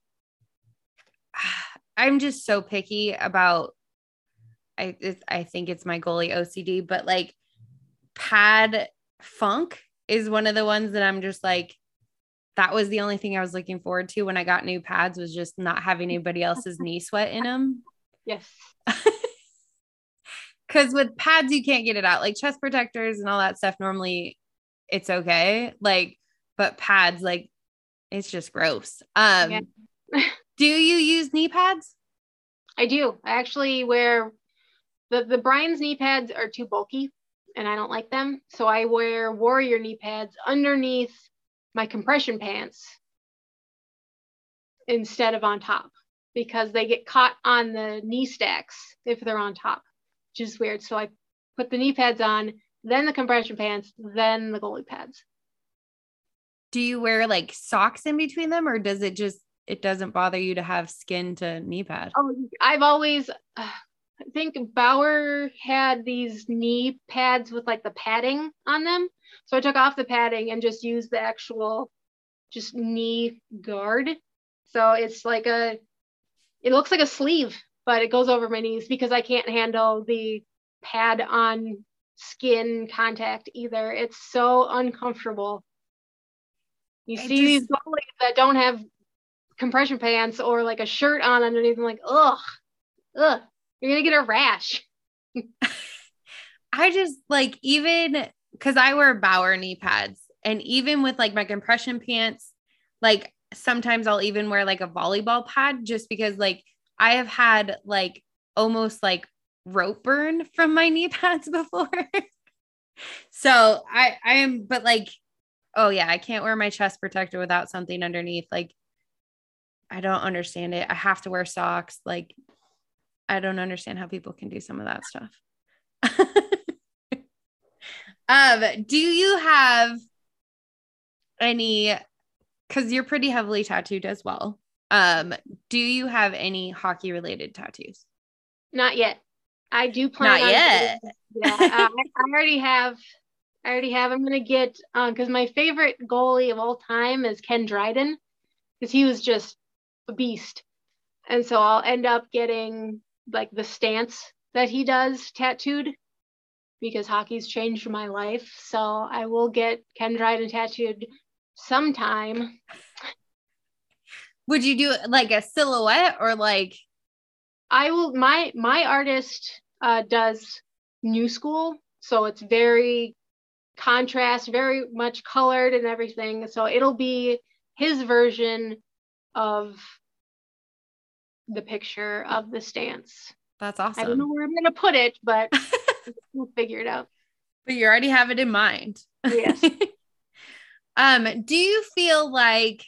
I'm just so picky about, I I think it's my goalie O C D, but like pad funk is one of the ones that I'm just like, that was the only thing I was looking forward to when I got new pads, was just not having anybody else's knee sweat in them. Yes. Because with pads, you can't get it out. Like chest protectors and all that stuff, normally it's okay. Like, but pads, like, it's just gross. Um, Yeah. do you use knee pads? I do. I actually wear the the Brian's knee pads are too bulky and I don't like them. So I wear Warrior knee pads underneath my compression pants instead of on top, because they get caught on the knee stacks if they're on top, which is weird. So I put the knee pads on, then the compression pants, then the goalie pads. Do you wear like socks in between them, or does it just, it doesn't bother you to have skin to knee pad? Oh, I've always, uh, I think Bauer had these knee pads with like the padding on them. So I took off the padding and just used the actual just knee guard. So it's like a, it looks like a sleeve, but it goes over my knees because I can't handle the pad on skin contact either. It's so uncomfortable. You It see just, these goalies that don't have compression pants or like a shirt on underneath. I'm like, ugh, ugh, you're gonna get a rash. I just like, even because I wear Bauer knee pads, and even with like my compression pants, like sometimes I'll even wear like a volleyball pad, just because like I have had like almost like rope burn from my knee pads before. So I, I am, but like, oh yeah, I can't wear my chest protector without something underneath. Like, I don't understand it. I have to wear socks. Like, I don't understand how people can do some of that stuff. um, do you have any, because you're pretty heavily tattooed as well. Um, do you have any hockey related tattoos? Not yet. I do plan Not on yet. getting, yeah, uh, I, I already have. I already have. I'm gonna get because um, my favorite goalie of all time is Ken Dryden, because he was just a beast, and so I'll end up getting like the stance that he does tattooed, because hockey's changed my life. So I will get Ken Dryden tattooed sometime. Would you do like a silhouette or like? I will. My my artist uh, does new school, So it's very contrast, very much colored and everything. So it'll be his version of the picture of the stance. That's awesome. I don't know where I'm going to put it, but we'll figure it out. But you already have it in mind. Yes. um, do you feel like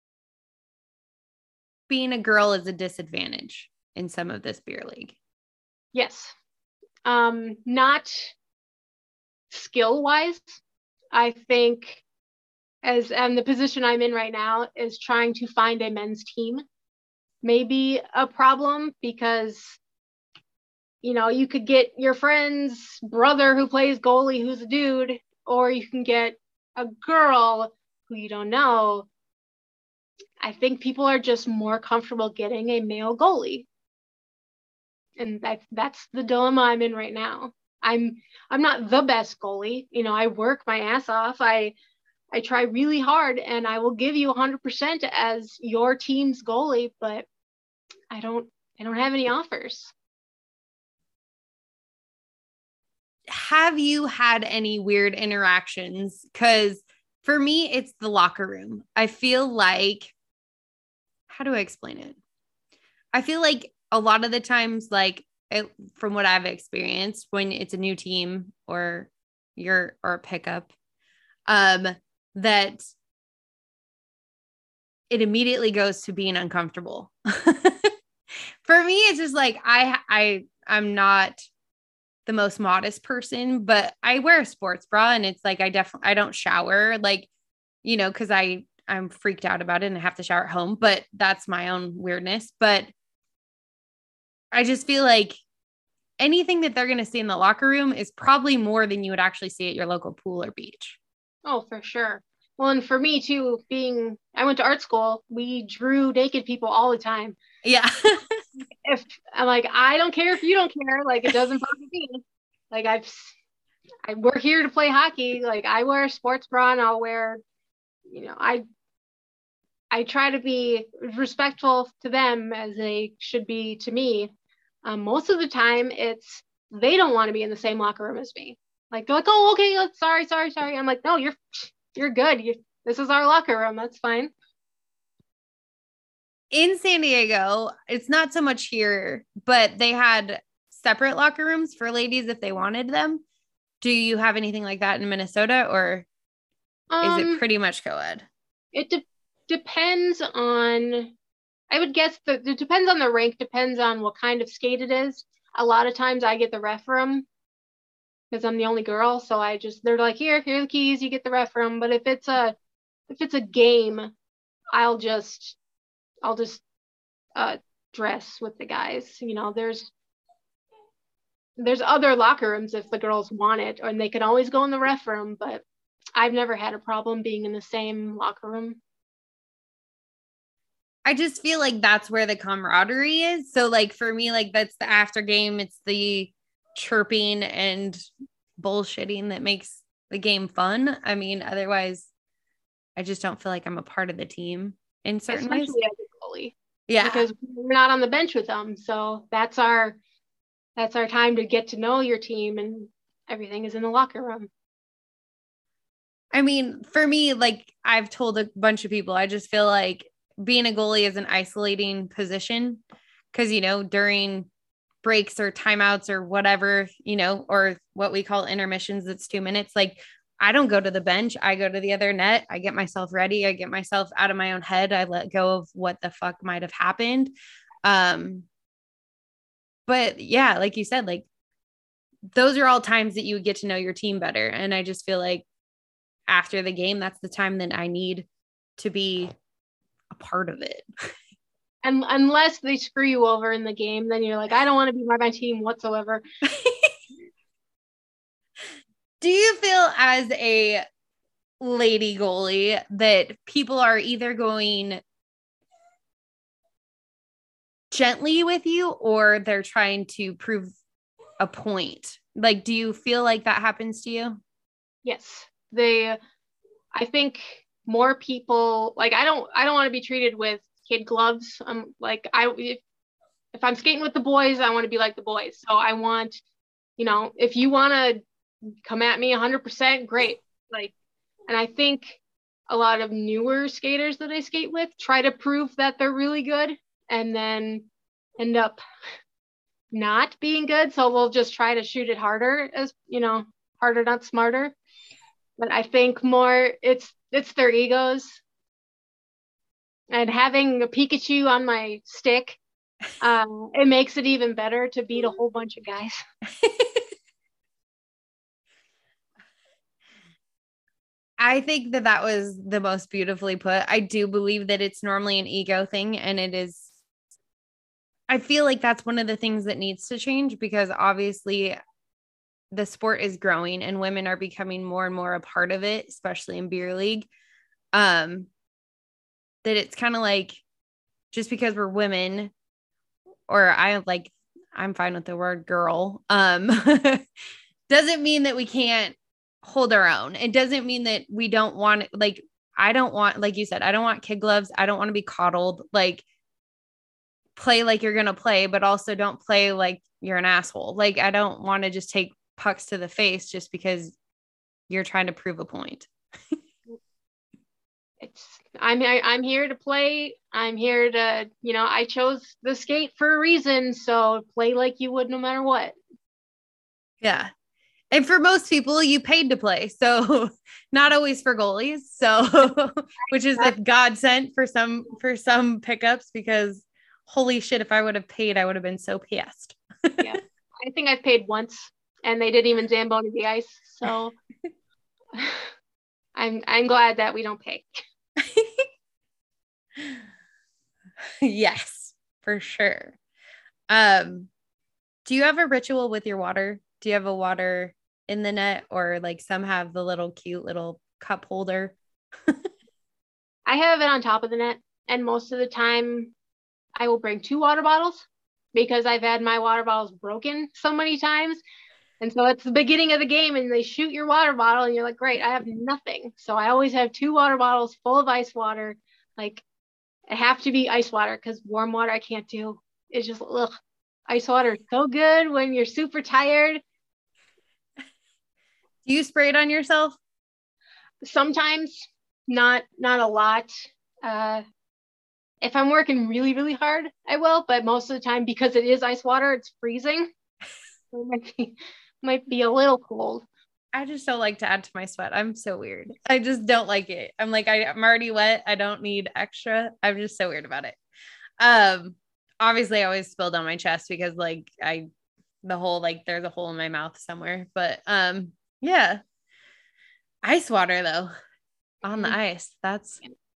being a girl is a disadvantage in some of this beer league? Yes. Um, not skill wise. I think as and the position I'm in right now is trying to find a men's team maybe a problem, because you know, you could get your friend's brother who plays goalie who's a dude, or you can get a girl who you don't know. I think people are just more comfortable getting a male goalie. And that, that's the dilemma I'm in right now. I'm I'm not the best goalie. You know, I work my ass off. I I try really hard, and I will give you one hundred percent as your team's goalie, but I don't I don't have any offers. Have you had any weird interactions? Because for me, it's the locker room. I feel like, how do I explain it? I feel like a lot of the times, like it, from what I've experienced, when it's a new team or you're or a pickup, um, that it immediately goes to being uncomfortable. For me, it's just like I I I'm not the most modest person, but I wear a sports bra, and it's like I definitely I don't shower, like, you know, because I I'm freaked out about it and I have to shower at home, but that's my own weirdness. But I just feel like anything that they're going to see in the locker room is probably more than you would actually see at your local pool or beach. Oh, for sure. Well, and for me too, being I went to art school, we drew naked people all the time. Yeah. If I'm like, I don't care if you don't care, like it doesn't bother me. Like I've, I we're here to play hockey. Like I wear a sports bra, and I'll wear, you know, I, I try to be respectful to them as they should be to me. Um, most of the time, it's they don't want to be in the same locker room as me. Like they're like, oh, okay, sorry, sorry, sorry. I'm like, no, you're, you're good. You, this is our locker room. That's fine. In San Diego, it's not so much here, but they had separate locker rooms for ladies if they wanted them. Do you have anything like that in Minnesota, or um, is it pretty much co-ed? It de- depends on, I would guess that it depends on the rink, depends on what kind of skate it is. A lot of times I get the ref room because I'm the only girl. So I just, they're like, here, here are the keys, you get the ref room. But if it's a, if it's a game, I'll just, I'll just uh, dress with the guys. You know, there's there's other locker rooms if the girls want it, and they can always go in the ref room. But I've never had a problem being in the same locker room. I just feel like that's where the camaraderie is. So like for me, like that's the after game. It's the chirping and bullshitting that makes the game fun. I mean, otherwise, I just don't feel like I'm a part of the team in certain ways. Especially as a goalie. Yeah. Because we're not on the bench with them. So that's our that's our time to get to know your team, and everything is in the locker room. I mean, for me, like I've told a bunch of people, I just feel like being a goalie is an isolating position because, you know, during breaks or timeouts or whatever, you know, or what we call intermissions, it's two minutes. Like I don't go to the bench. I go to the other net. I get myself ready. I get myself out of my own head. I let go of what the fuck might have happened. Um, but yeah, like you said, like those are all times that you would get to know your team better. And I just feel like after the game, that's the time that I need to be a part of it. And unless they screw you over in the game, then you're like, I don't want to be by my team whatsoever. Do you feel as a lady goalie that people are either going gently with you or they're trying to prove a point? Like, do you feel like that happens to you? Yes. They, I think more people, like, I don't, I don't want to be treated with kid gloves. Um, like I, if, if I'm skating with the boys, I want to be like the boys. So I want, you know, if you want to come at me one hundred percent, great. Like, and I think a lot of newer skaters that I skate with try to prove that they're really good and then end up not being good. So we'll just try to shoot it harder, as you know, harder, not smarter. But I think more it's it's their egos. And having a Pikachu on my stick, um, it makes it even better to beat a whole bunch of guys. I think that that was the most beautifully put. I do believe that it's normally an ego thing, and it is. I feel like that's one of the things that needs to change, because obviously the sport is growing and women are becoming more and more a part of it, especially in beer league. Um, that it's kind of like, just because we're women, or I like, I'm fine with the word girl, um, doesn't mean that we can't hold our own. It doesn't mean that we don't want, like, I don't want, like you said, I don't want kid gloves. I don't want to be coddled. Like, play like you're going to play, but also don't play like you're an asshole. Like, I don't want to just take pucks to the face just because you're trying to prove a point. It's, I'm I'm here to play. I'm here to, you know, I chose the skate for a reason. So play like you would no matter what. Yeah. And for most people, you paid to play. So not always for goalies. So, which is a godsend for some, for some pickups, because holy shit, if I would have paid, I would have been so pissed. Yeah. I think I've paid once and they didn't even Zamboni the ice. So I'm, I'm glad that we don't pay. Yes, for sure. Um, do you have a ritual with your water? Do you have a water in the net, or like some have the little cute little cup holder? I have it on top of the net, and most of the time I will bring two water bottles, because I've had my water bottles broken so many times. And so it's the beginning of the game and they shoot your water bottle and you're like, great, I have nothing. So I always have two water bottles full of ice water. Like, it have to be ice water, because warm water I can't do. It's just, ugh. Ice water is so good when you're super tired. Do you spray it on yourself? Sometimes, not not a lot. Uh, if I'm working really, really hard, I will. But most of the time, because it is ice water, it's freezing. So it might be, might be a little cold. I just don't like to add to my sweat. I'm so weird. I just don't like it. I'm like, I, I'm already wet. I don't need extra. I'm just so weird about it. Um, obviously I always spilled on my chest because like I, the whole, like there's a hole in my mouth somewhere, but um, yeah. Ice water though, on the ice. That's,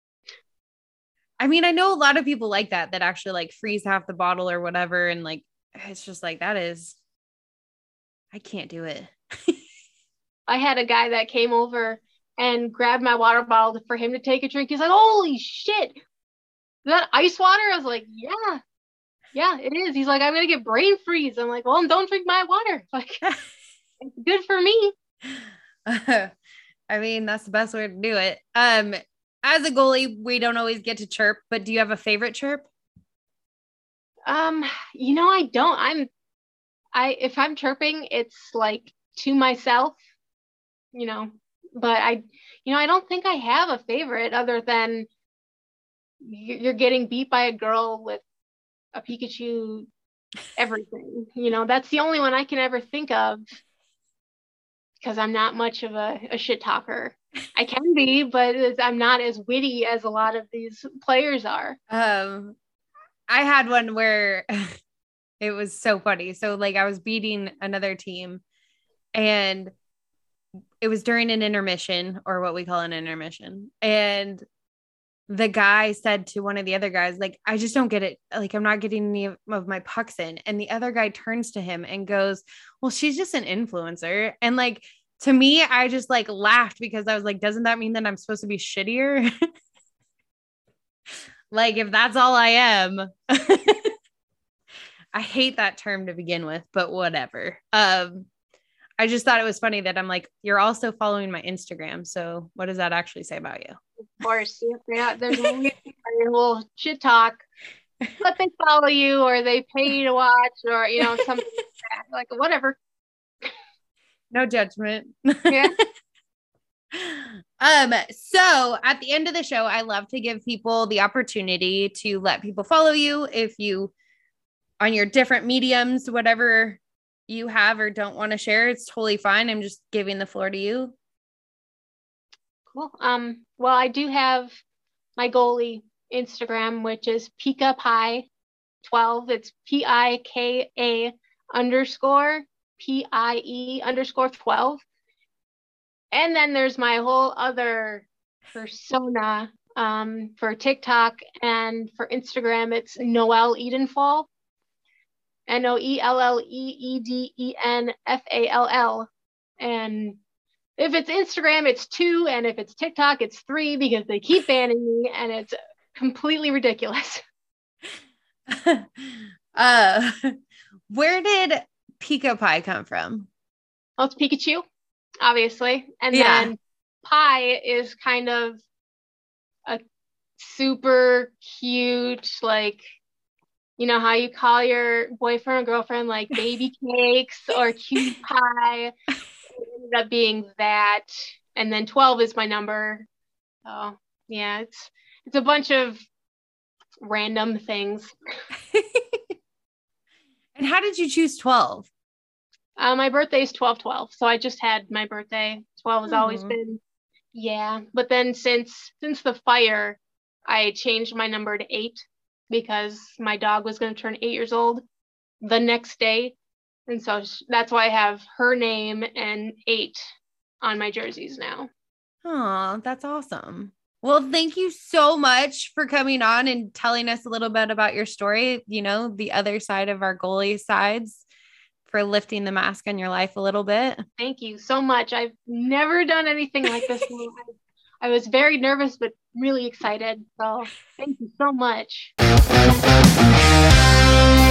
I mean, I know a lot of people like that, that actually like freeze half the bottle or whatever. And like, it's just like, that is, I can't do it. I had a guy that came over and grabbed my water bottle for him to take a drink. He's like, holy shit, is that ice water? I was like, yeah, yeah, it is. He's like, I'm going to get brain freeze. I'm like, well, don't drink my water. Like, it's good for me. Uh, I mean, that's the best way to do it. Um, as a goalie, we don't always get to chirp, but do you have a favorite chirp? Um, you know, I don't. I'm, I, if I'm chirping, it's like to myself, you know, but I, you know, I don't think I have a favorite other than you're getting beat by a girl with a Pikachu, everything, you know, that's the only one I can ever think of, because I'm not much of a, a shit talker. I can be, but I'm not as witty as a lot of these players are. Um, I had one where it was so funny. So like I was beating another team and it was during an intermission, or what we call an intermission. And the guy said to one of the other guys, like, I just don't get it. Like, I'm not getting any of my pucks in. And the other guy turns to him and goes, well, she's just an influencer. And like, to me, I just like laughed because I was like, doesn't that mean that I'm supposed to be shittier? Like, if that's all I am. I hate that term to begin with, but whatever. Um, I just thought it was funny that I'm like, you're also following my Instagram. So what does that actually say about you? Of course. Yeah, there's a little shit talk, but they follow you or they pay you to watch, or, you know, something like that. Like, whatever. No judgment. Yeah. Um, so at the end of the show, I love to give people the opportunity to let people follow you if you on your different mediums, whatever you have or don't want to share, it's totally fine. I'm just giving the floor to you. Cool. Um, well, I do have my goalie Instagram, which is Pika Pie twelve. It's P I K A underscore P I E underscore twelve. And then there's my whole other persona um, for TikTok and for Instagram. It's Noelle Edenfall. N O E L L E E D E N F A L L. And if it's Instagram, it's two. And if it's TikTok, it's three because they keep banning me and it's completely ridiculous. uh, where did Pika Pie come from? Well, it's Pikachu, obviously. And Yeah. then Pie is kind of a super cute, like, you know how you call your boyfriend or girlfriend like baby cakes or cute pie. It ended up being that. And then twelve is my number. So yeah, it's it's a bunch of random things. And how did you choose twelve? Uh, my birthday is twelve twelve. So I just had my birthday. twelve has Aww. always been, yeah. But then since since the fire, I changed my number to eight. Because my dog was going to turn eight years old the next day. And so that's why I have her name and eight on my jerseys now. Oh, that's awesome. Well, thank you so much for coming on and telling us a little bit about your story, you know, the other side of our goalie sides, for lifting the mask on your life a little bit. Thank you so much. I've never done anything like this. I was very nervous, but really excited. So thank you so much.